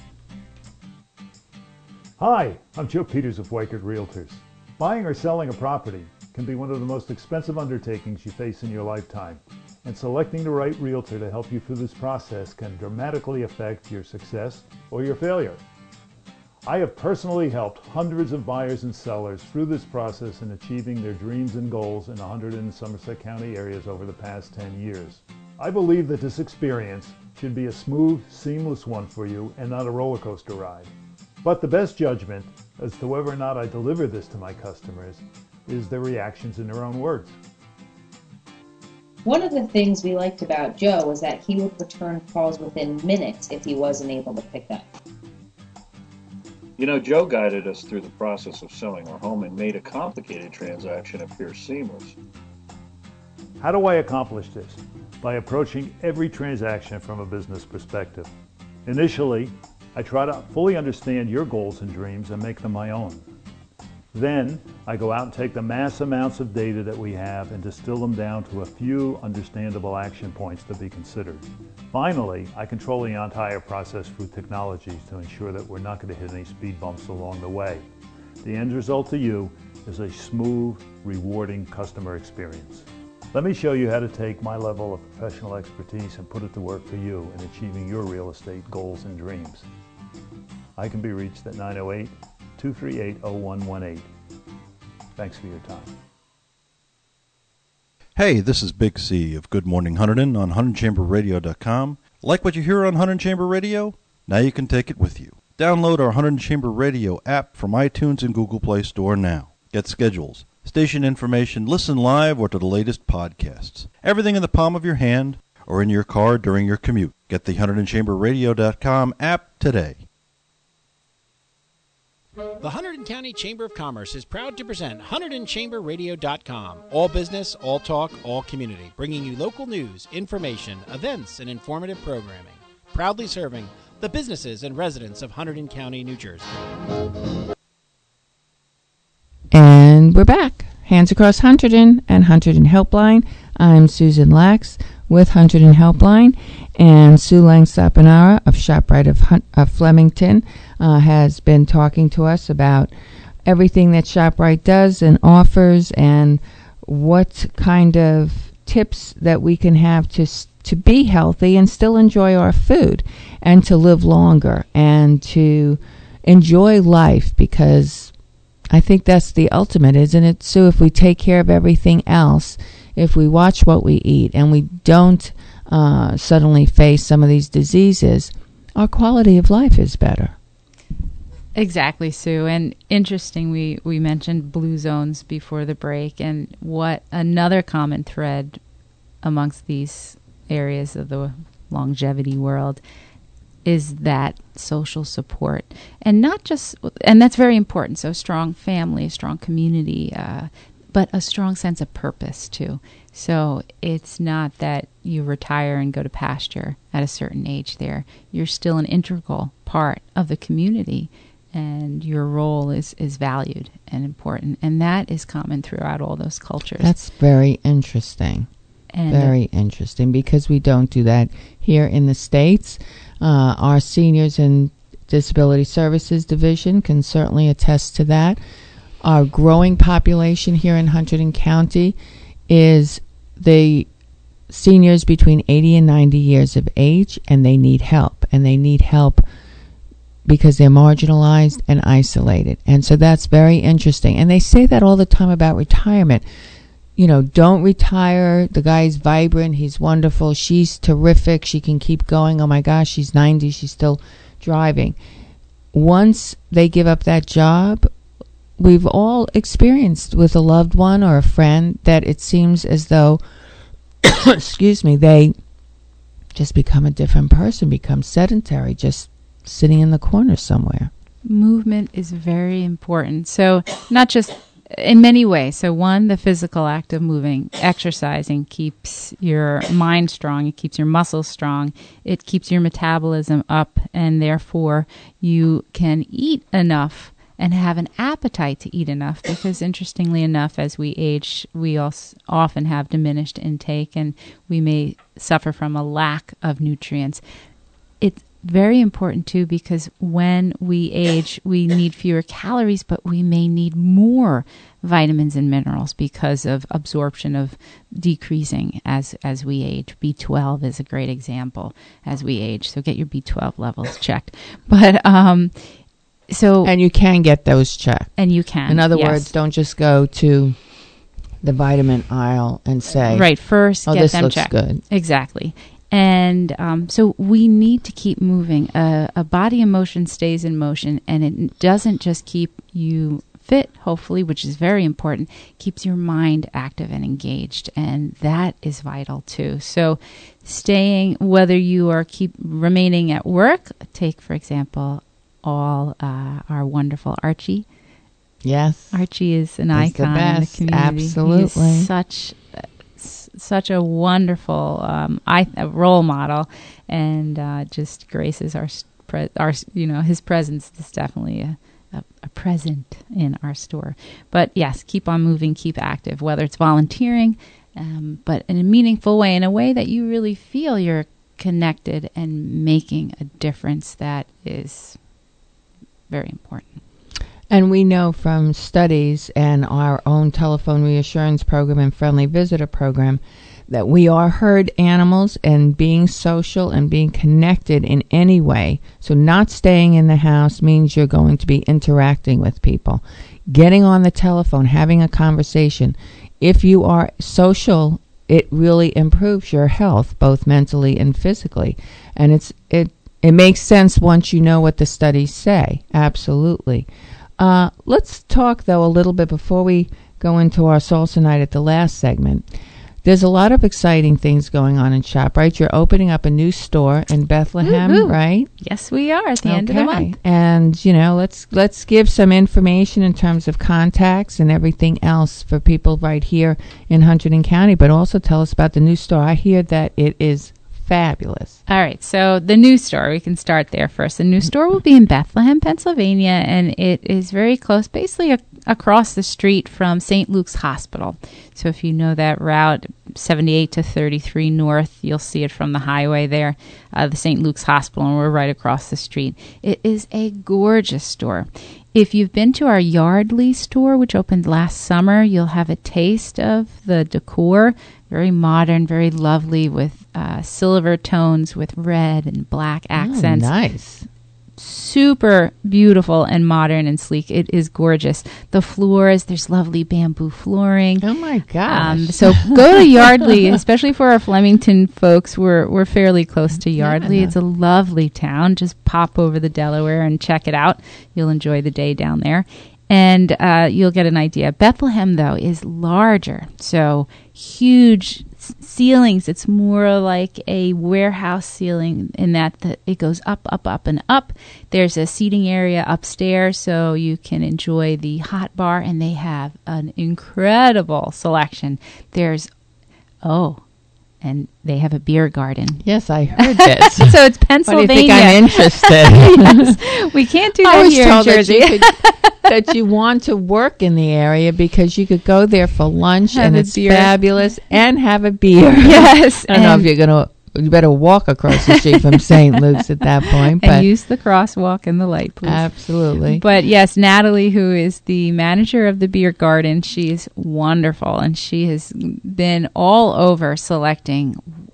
Hi, I'm Joe Peters of Weichert Realtors. Buying or selling a property can be one of the most expensive undertakings you face in your lifetime, and selecting the right realtor to help you through this process can dramatically affect your success or your failure. I have personally helped hundreds of buyers and sellers through this process in achieving their dreams and goals in 100 and Somerset County areas over the past 10 years. I believe that this experience should be a smooth, seamless one for you and not a roller coaster ride. But the best judgment as to whether or not I deliver this to my customers is their reactions in their own words. One of the things we liked about Joe was that he would return calls within minutes if he wasn't able to pick up. You know, Joe guided us through the process of selling our home and made a complicated transaction appear seamless. How do I accomplish this? by approaching every transaction from a business perspective. Initially, I try to fully understand your goals and dreams and make them my own. Then, I go out and take the mass amounts of data that we have and distill them down to a few understandable action points to be considered. Finally, I control the entire process through technologies to ensure that we're not going to hit any speed bumps along the way. The end result to you is a smooth, rewarding customer experience. Let me show you how to take my level of professional expertise and put it to work for you in achieving your real estate goals and dreams. I can be reached at 908-238-0118. Thanks for your time. Hey, this is Big C of Good Morning Hunterdon on HunterdonChamberRadio.com. Like what you hear on Hunterdon Chamber Radio? Now you can take it with you. Download our Hunterdon Chamber Radio app from iTunes and Google Play Store now. Get schedules, station information, listen live or to the latest podcasts. Everything in the palm of your hand or in your car during your commute. Get the HunterdonChamberRadio.com app today. The Hunterdon County Chamber of Commerce is proud to present HunterdonChamberRadio.com. All business, all talk, all community. Bringing you local news, information, events, and informative programming. Proudly serving the businesses and residents of Hunterdon County, New Jersey. And we're back. Hands Across Hunterdon and Hunterdon Helpline. I'm Susan Lax with Hunterdon Helpline, and Sue Lang-Sapanara of ShopRite of Flemington has been talking to us about everything that ShopRite does and offers and what kind of tips that we can have to be healthy and still enjoy our food and to live longer and to enjoy life, because I think that's the ultimate, isn't it, Sue? If we take care of everything else, if we watch what we eat and we don't suddenly face some of these diseases, our quality of life is better. Exactly, Sue. And interesting, we mentioned blue zones before the break, and what another common thread amongst these areas of the longevity world is that social support. And not just, and that's very important, so strong family, a strong community, but a strong sense of purpose too. So it's not that you retire and go to pasture at a certain age there. You're still an integral part of the community, and your role is valued and important. And that is common throughout all those cultures. That's very interesting. And very interesting, because we don't do that here in the States. Our Seniors and Disability Services Division can certainly attest to that. Our growing population here in Hunterdon County is the seniors between 80 and 90 years of age, and they need help. And they need help because they're marginalized and isolated. And so that's very interesting. And they say that all the time about retirement. You know, don't retire. The guy's vibrant. He's wonderful. She's terrific. She can keep going. Oh, my gosh, she's 90. She's still driving. Once they give up that job, we've all experienced with a loved one or a friend that it seems as though, excuse me, they just become a different person, become sedentary, just sitting in the corner somewhere. Movement is very important. So not just in many ways. So one, the physical act of moving, exercising, keeps your mind strong. It keeps your muscles strong. It keeps your metabolism up, and therefore you can eat enough and have an appetite to eat enough, because interestingly enough, as we age, we also often have diminished intake, and we may suffer from a lack of nutrients. It's very important too, because when we age, we need fewer calories, but we may need more vitamins and minerals because of absorption of decreasing as we age. B12 is a great example as we age. So get your B12 levels checked. But and you can get those checked. And you can. In other words, don't just go to the vitamin aisle and say, right, first get this them looks checked. Good. Exactly. And so we need to keep moving. A body in motion stays in motion, and it doesn't just keep you fit, hopefully, which is very important, keeps your mind active and engaged, and that is vital too. So staying, whether you are remaining at work, take, for example, all our wonderful Archie. Yes. Archie is an icon in the community. Absolutely. He's such such a wonderful a role model, and just graces our his presence is definitely a present in our store. But yes, keep on moving, keep active, whether it's volunteering, but in a meaningful way, in a way that you really feel you're connected and making a difference. That is very important. And we know from studies and our own telephone reassurance program and friendly visitor program that we are herd animals, and being social and being connected in any way. So not staying in the house means you're going to be interacting with people. Getting on the telephone, having a conversation. If you are social, it really improves your health, both mentally and physically. And it makes sense once you know what the studies say. Absolutely. Let's talk, though, a little bit before we go into our salsa night at the last segment. There's a lot of exciting things going on in ShopRite. You're opening up a new store in Bethlehem, Woo-hoo. right? Yes, we are at the end of the month. And, let's give some information in terms of contacts and everything else for people right here in Hunterdon County, but also tell us about the new store. I hear that it is fabulous. All right, so the new store, we can start there first. The new store will be in Bethlehem, Pennsylvania, and it is very close, basically across the street from St. Luke's Hospital. So if you know that route, 78 to 33 north, you'll see it from the highway there, the St. Luke's Hospital, and we're right across the street. It is a gorgeous store. If you've been to our Yardley store, which opened last summer, you'll have a taste of the decor. Very modern, very lovely, with silver tones with red and black accents. Oh, nice. Super beautiful and modern and sleek. It is gorgeous. The floors, there's lovely bamboo flooring. Oh my gosh. So go to Yardley, especially for our Flemington folks. We're fairly close to Yardley. Yeah. It's a lovely town. Just pop over the Delaware and check it out. You'll enjoy the day down there. And you'll get an idea. Bethlehem, though, is larger. So huge ceilings. It's more like a warehouse ceiling in that it goes up, up, up, and up. There's a seating area upstairs so you can enjoy the hot bar, and they have an incredible selection. And they have a beer garden. Yes, I heard this. So it's Pennsylvania. What do you think I'm interested? Yes. We can't do that here in Jersey. That you want to work in the area because you could go there for lunch and it's fabulous, and have a beer. Yes. I don't know if you're going to. You better walk across the street from St. Luke's at that point. And use the crosswalk and the light, please. Absolutely. But yes, Natalie, who is the manager of the beer garden, she's wonderful. And she has been all over selecting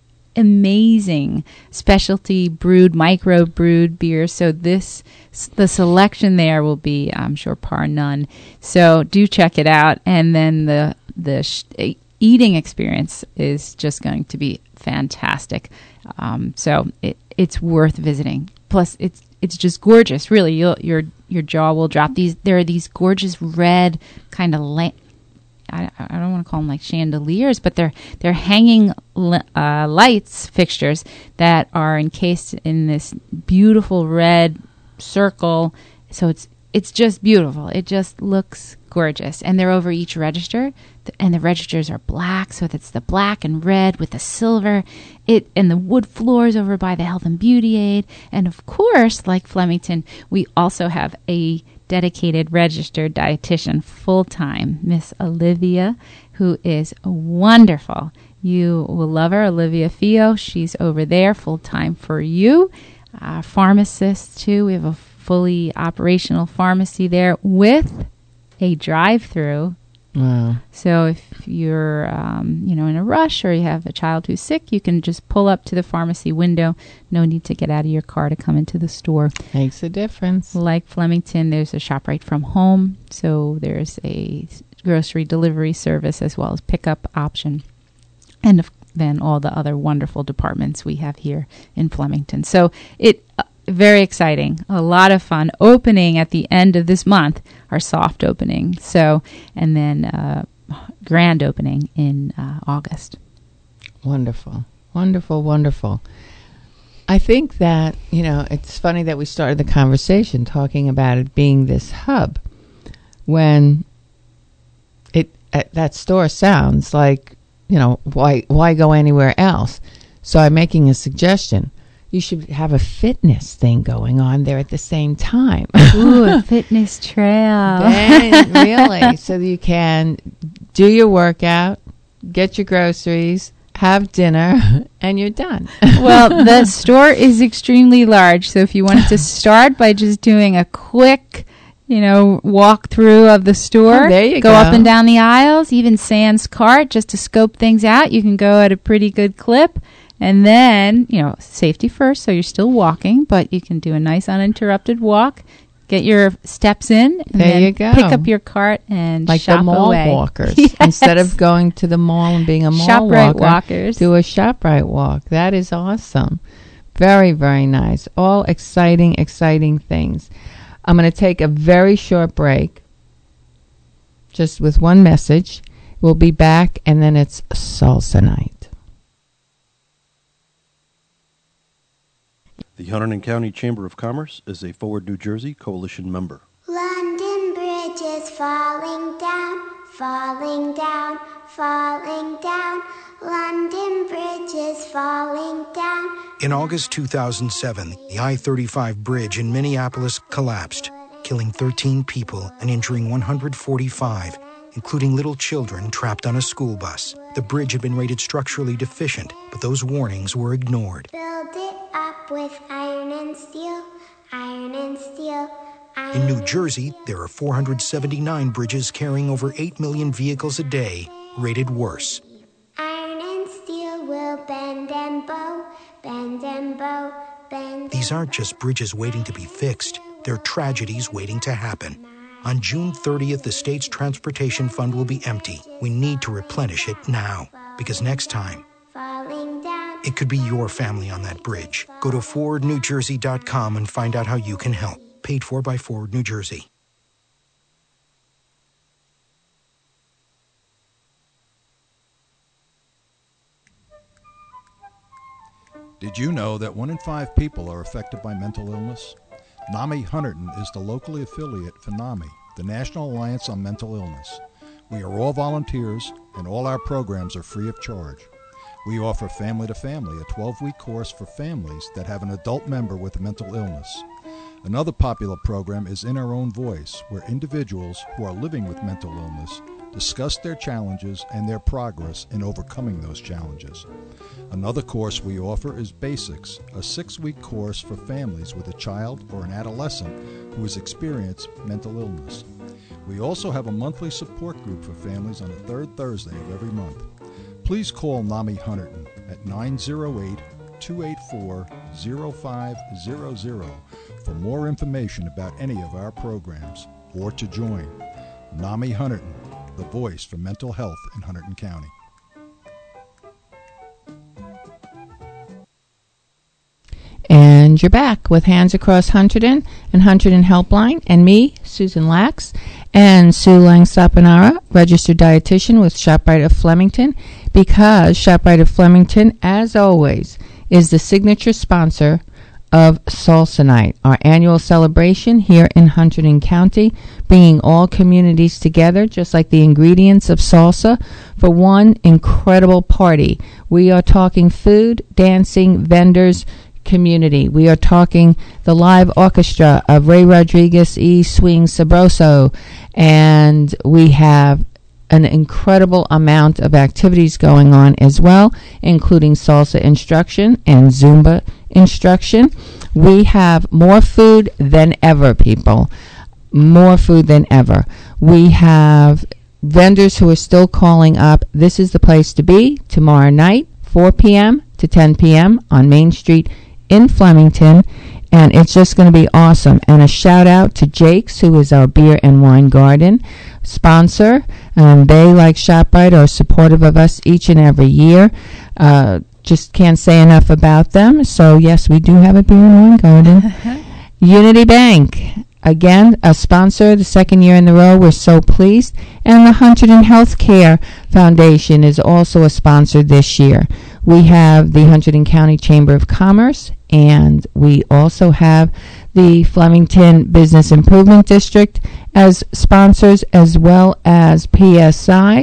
amazing specialty brewed, micro brewed beers. So the selection there will be, I'm sure, par none. So do check it out. And then the eating experience is just going to be fantastic. So it's worth visiting. Plus, it's just gorgeous. Really, your jaw will drop. There are these gorgeous red kind of I don't want to call them like chandeliers, but they're hanging lights fixtures that are encased in this beautiful red circle. So it's just beautiful. It just looks gorgeous. And they're over each register, and the registers are black, so that's the black and red with the silver. And the wood floors over by the Health and Beauty Aid. And of course, like Flemington, we also have a dedicated registered dietitian full-time, Miss Olivia, who is wonderful. You will love her, Olivia Fio. She's over there full-time for you. Pharmacists, too. We have a fully operational pharmacy there with a drive-through. Wow. So if you're in a rush or you have a child who's sick, you can just pull up to the pharmacy window. No need to get out of your car to come into the store. Makes a difference. Like Flemington, there's a ShopRite from home. So there's a grocery delivery service as well as pickup option. And then all the other wonderful departments we have here in Flemington. So very exciting. A lot of fun. Opening at the end of this month, our soft opening. So, and then grand opening in August. Wonderful. Wonderful, wonderful. I think that, it's funny that we started the conversation talking about it being this hub when that store sounds like why go anywhere else? So I'm making a suggestion. You should have a fitness thing going on there at the same time. Ooh, a fitness trail. Really, so that you can do your workout, get your groceries, have dinner, and you're done. Well, the store is extremely large, so if you wanted to start by just doing a quick, walk through of the store, there you go. Go up and down the aisles, even sans cart, just to scope things out. You can go at a pretty good clip. And then, safety first, so you're still walking, but you can do a nice uninterrupted walk, get your steps in, and there then you go. Pick up your cart and like shop the mall away. walkers. Yes. Instead of going to the mall and being a mall ShopRite walker, walkers. do a ShopRite walk. That is awesome. Very, very nice. All exciting, exciting things. I'm going to take a very short break, just with one message. We'll be back, and then it's Salsa Night. The Hunterdon County Chamber of Commerce is a Forward New Jersey coalition member. London Bridge is falling down, falling down, falling down. London Bridge is falling down. In August 2007, the I-35 bridge in Minneapolis collapsed, killing 13 people and injuring 145, including little children trapped on a school bus. The bridge had been rated structurally deficient, but those warnings were ignored. Build it up with iron and steel, iron and steel, iron. In New Jersey, there are 479 bridges carrying over 8 million vehicles a day, rated worse. Iron and steel will bend and bow, bend and bow, bend. These aren't just bridges waiting to be fixed. They're tragedies waiting to happen. On June 30th, the state's transportation fund will be empty. We need to replenish it now, because next time, it could be your family on that bridge. Go to forwardnewjersey.com and find out how you can help. Paid for by Forward New Jersey. Did you know that 1 in 5 people are affected by mental illness? NAMI Hunterdon is the locally affiliate for NAMI, the National Alliance on Mental Illness. We are all volunteers, and all our programs are free of charge. We offer Family to Family, a 12-week course for families that have an adult member with a mental illness. Another popular program is In Our Own Voice, where individuals who are living with mental illness discuss their challenges and their progress in overcoming those challenges. Another course we offer is Basics, a 6-week course for families with a child or an adolescent who has experienced mental illness. We also have a monthly support group for families on the third Thursday of every month. Please call NAMI Hunterdon at 908-284-0500 for more information about any of our programs or to join. NAMI Hunterdon, the voice for mental health in Hunterdon County. And you're back with Hands Across Hunterdon and Hunterdon Helpline, and me, Susan Lax, and Sue Lang-Sapanara, registered dietitian with ShopRite of Flemington, because ShopRite of Flemington, as always, is the signature sponsor of Salsa Night, our annual celebration here in Hunterdon County, bringing all communities together, just like the ingredients of salsa, for one incredible party. We are talking food, dancing, vendors, community. We are talking the live orchestra of Ray Rodriguez y Swing Sabroso, and we have an incredible amount of activities going on as well, including salsa instruction and Zumba instruction. We have more food than ever, people. More food than ever. We have vendors who are still calling up. This is the place to be tomorrow night, 4 p.m. to 10 p.m. on Main Street in Flemington, and it's just going to be awesome. And a shout out to Jake's, who is our beer and wine garden sponsor. They, like ShopRite, are supportive of us each and every year. Just can't say enough about them. So yes, we do have a beer and wine garden. Unity Bank, again, a sponsor the second year in a row. We're so pleased. And the Hunterdon Healthcare Foundation is also a sponsor this year. We have the Hunterdon County Chamber of Commerce, and we also have the Flemington Business Improvement District as sponsors, as well as PSI,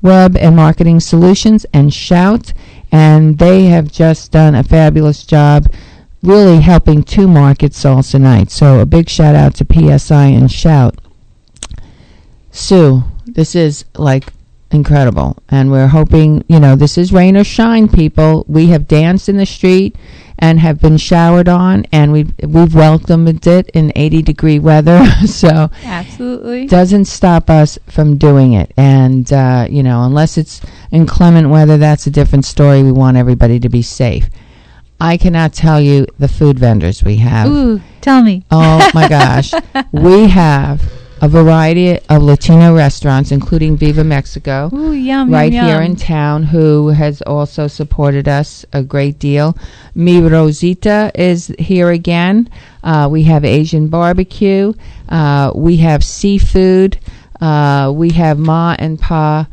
Web and Marketing Solutions, and Shout. And they have just done a fabulous job really helping to market Salsa Night. So a big shout out to PSI and Shout. Sue, this is like incredible. And we're hoping, this is rain or shine, people. We have danced in the street and have been showered on, and we've welcomed it in 80-degree weather. So absolutely doesn't stop us from doing it. And, unless it's inclement weather, that's a different story. We want everybody to be safe. I cannot tell you the food vendors we have. Ooh, tell me. Oh, my gosh. We have a variety of Latino restaurants, including Viva Mexico, ooh, yum, right yum, here yum. in town, who has also supported us a great deal. Mi Rosita is here again. We have Asian barbecue. We have seafood. We have Ma and Pa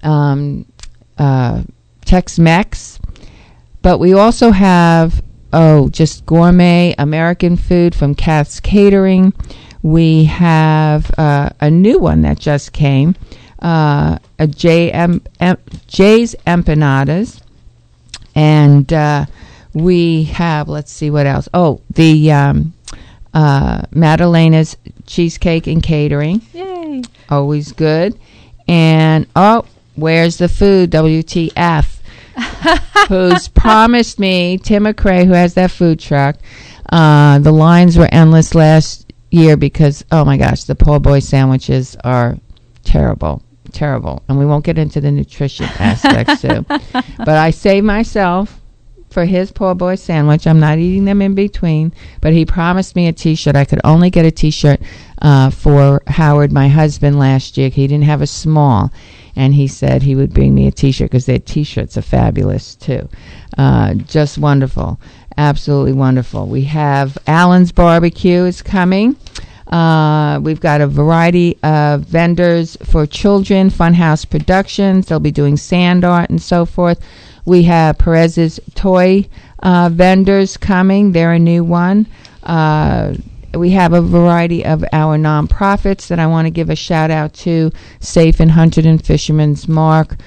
Tex-Mex. But we also have, just gourmet American food from Kath's Catering. We have a new one that just came, Jay's Empanadas. And we have, let's see what else. The Madalena's Cheesecake and Catering. Yay. Always good. And, where's the food? WTF. Who's promised me, Tim McRae, who has that food truck. The lines were endless last year because, oh my gosh, the poor boy sandwiches are terrible. And we won't get into the nutrition aspects too. But I saved myself for his poor boy sandwich. I'm not eating them in between. But he promised me a T-shirt. I could only get a T-shirt for Howard, my husband, last year. He didn't have a small. And he said he would bring me a T-shirt because their T-shirts are fabulous too. Just wonderful. Absolutely wonderful. We have Allen's Barbecue is coming. We've got a variety of vendors for children, Funhouse Productions. They'll be doing sand art and so forth. We have Perez's Toy vendors coming. They're a new one. We have a variety of our nonprofits that I want to give a shout out to. Safe and Hunted and Fisherman's Mark.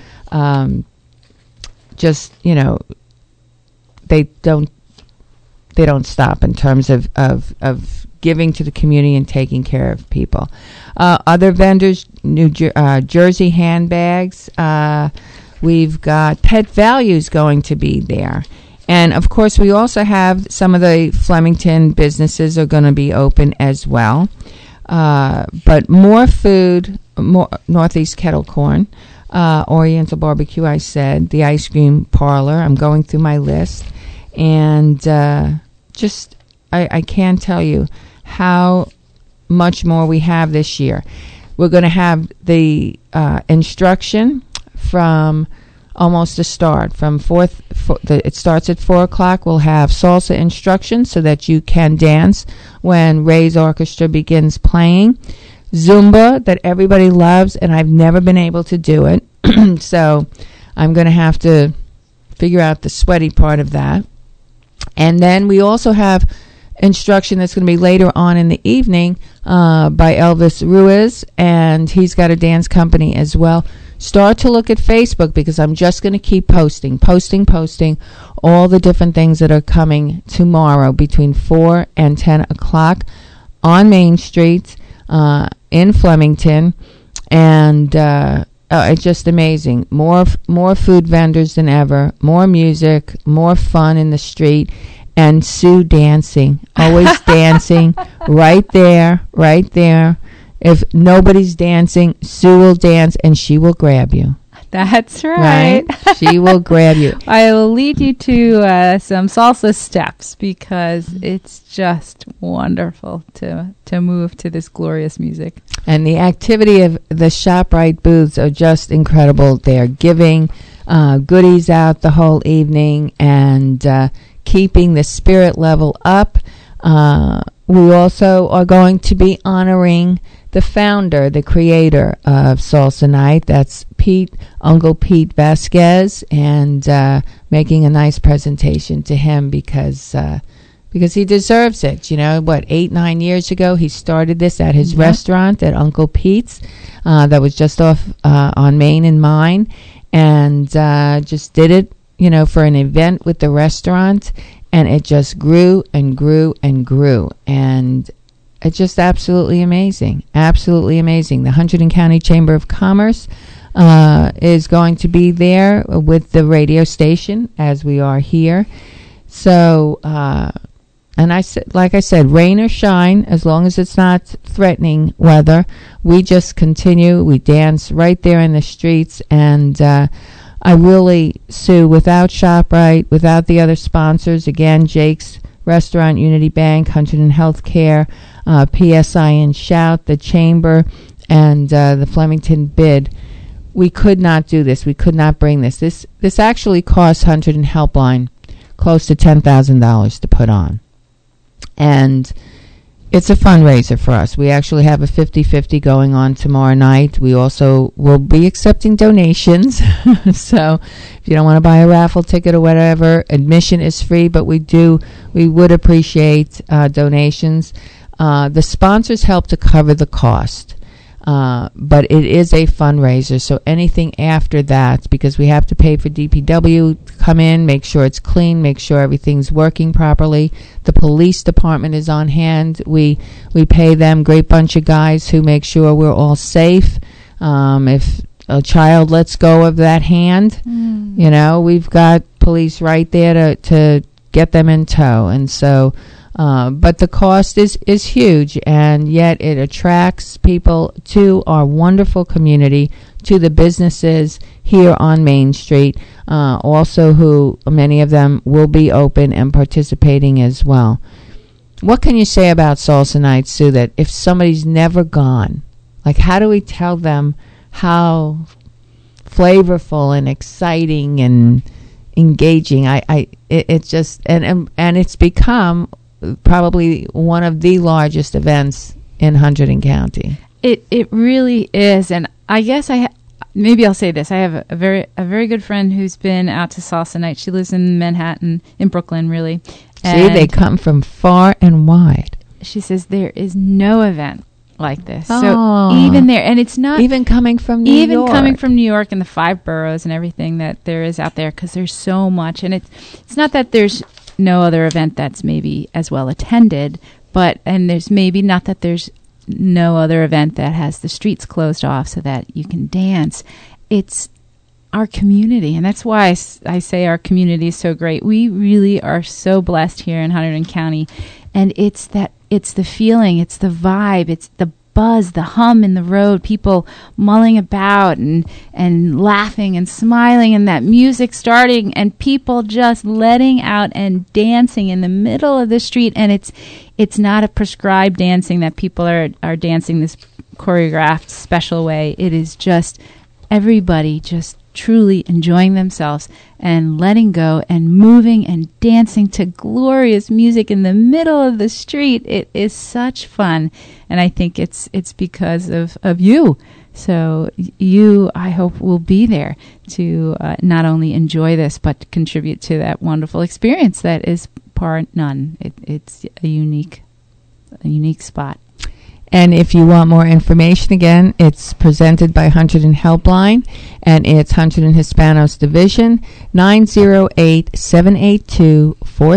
They don't stop in terms of giving to the community and taking care of people. Other vendors, Jersey Handbags. We've got Pet Values going to be there. And, of course, we also have some of the Flemington businesses are going to be open as well. But more food, more Northeast Kettle Corn, Oriental Barbecue, I said, the Ice Cream Parlor. I'm going through my list. And I can't tell you how much more we have this year. We're going to have the instruction from almost the start. It starts at 4 o'clock. We'll have salsa instruction so that you can dance when Ray's orchestra begins playing. Zumba that everybody loves, and I've never been able to do it. So I'm going to have to figure out the sweaty part of that. And then we also have instruction that's going to be later on in the evening by Elvis Ruiz, and he's got a dance company as well. Start to look at Facebook because I'm just going to keep posting all the different things that are coming tomorrow between 4 and 10 o'clock on Main Street in Flemington. And it's just amazing. More food vendors than ever, more music, more fun in the street. And Sue dancing, always dancing, right there. If nobody's dancing, Sue will dance and she will grab you. That's right. She will grab you. I will lead you to some salsa steps because it's just wonderful to move to this glorious music. And the activity of the ShopRite booths are just incredible. They are giving goodies out the whole evening and keeping the spirit level up. We also are going to be honoring the founder, the creator of Salsa Night. That's Uncle Pete Vasquez, and making a nice presentation to him because because he deserves it. 8-9 years ago, he started this at his restaurant at Uncle Pete's that was just off on Main and Mine, and just did it, for an event with the restaurant, and it just grew and grew and grew, and it's just absolutely amazing. Absolutely amazing. The Hunterdon County Chamber of Commerce is going to be there with the radio station, as we are here. So, and like I said, rain or shine, as long as it's not threatening weather, we just continue. We dance right there in the streets, and I really, Sue, without ShopRite, without the other sponsors, again, Jake's Restaurant, Unity Bank, Hunterdon Healthcare, PSI and Shout, the Chamber, and the Flemington Bid, we could not do this. We could not bring this. This actually cost Hunterdon Helpline close to $10,000 to put on. And it's a fundraiser for us. We actually have a 50-50 going on tomorrow night. We also will be accepting donations. So if you don't want to buy a raffle ticket or whatever, admission is free, but we would appreciate donations. The sponsors help to cover the cost. But it is a fundraiser, so anything after that, because we have to pay for DPW to come in, make sure it's clean, make sure everything's working properly. The police department is on hand. We pay them, great bunch of guys who make sure we're all safe. If a child lets go of that hand, we've got police right there to get them in tow. And so but the cost is huge, and yet it attracts people to our wonderful community, to the businesses here on Main Street, also who many of them will be open and participating as well. What can you say about Salsa Night, Sue, that if somebody's never gone, like how do we tell them how flavorful and exciting and engaging? It's just, and it's become probably one of the largest events in Hunterdon County. It really is, and I guess maybe I'll say this. I have a very good friend who's been out to Salsa Night. She lives in Manhattan, in Brooklyn, really. See, they come from far and wide. She says there is no event like this. So even there, and it's not even coming from New York. Coming from New York and the 5 boroughs and everything that there is out there, because there's so much, and it's not that there's no other event that's maybe as well attended, and there's maybe not that there's no other event that has the streets closed off so that you can dance. It's our community, and that's why I say our community is so great. We really are so blessed here in Hunterdon County, and it's the feeling, it's the vibe, it's the buzz, the hum in the road, people mulling about and laughing and smiling, and that music starting, and people just letting out and dancing in the middle of the street. And it's not a prescribed dancing that people are dancing this choreographed special way. It is just everybody just truly enjoying themselves and letting go and moving and dancing to glorious music in the middle of the street. It is such fun, and I think it's because of you. So you, I hope, will be there to not only enjoy this, but contribute to that wonderful experience that is par none. It's a unique spot. And if you want more information, again, it's presented by Hunterdon Helpline, and it's Hunterdon Hispanos Division, 908-782-4357,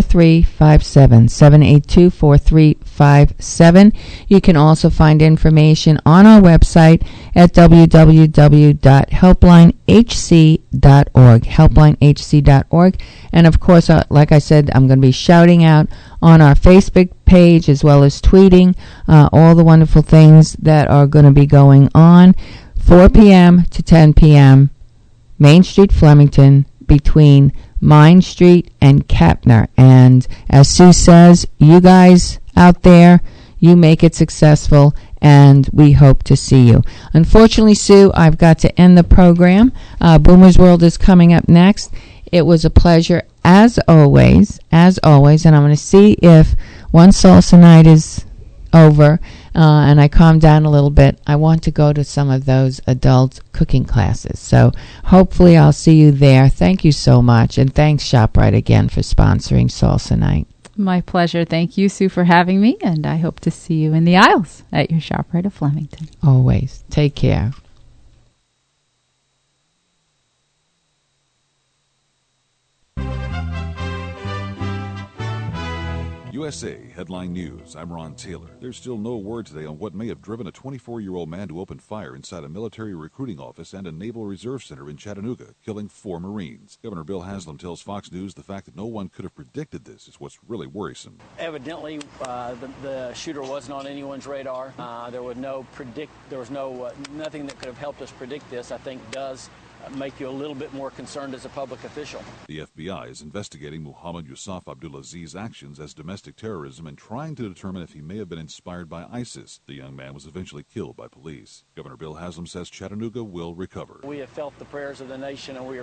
782-4357. You can also find information on our website at www.helplinehc.org, helplinehc.org. And, of course, like I said, I'm going to be shouting out on our Facebook page as well as tweeting all the wonderful things that are going to be going on. 4 p.m. to 10 p.m., Main Street, Flemington, between Mine Street and Kapner. And as Sue says, you guys out there, you make it successful, and we hope to see you. Unfortunately, Sue, I've got to end the program. Boomer's World is coming up next. It was a pleasure, as always, and I'm going to see if once Salsa Night is over and I calm down a little bit, I want to go to some of those adult cooking classes. So hopefully I'll see you there. Thank you so much, and thanks ShopRite again for sponsoring Salsa Night. My pleasure. Thank you, Sue, for having me, and I hope to see you in the aisles at your ShopRite of Flemington. Always. Take care. USA Headline News. I'm Ron Taylor. There's still no word today on what may have driven a 24-year-old man to open fire inside a military recruiting office and a Naval Reserve Center in Chattanooga, killing 4 Marines. Governor Bill Haslam tells Fox News the fact that no one could have predicted this is what's really worrisome. Evidently, the shooter wasn't on anyone's radar. There was nothing that could have helped us predict this. I think does make you a little bit more concerned as a public official. The FBI is investigating Muhammad Yusuf Abdulaziz's actions as domestic terrorism and trying to determine if he may have been inspired by ISIS. The young man was eventually killed by police. Governor Bill Haslam says Chattanooga will recover. We have felt the prayers of the nation, and we are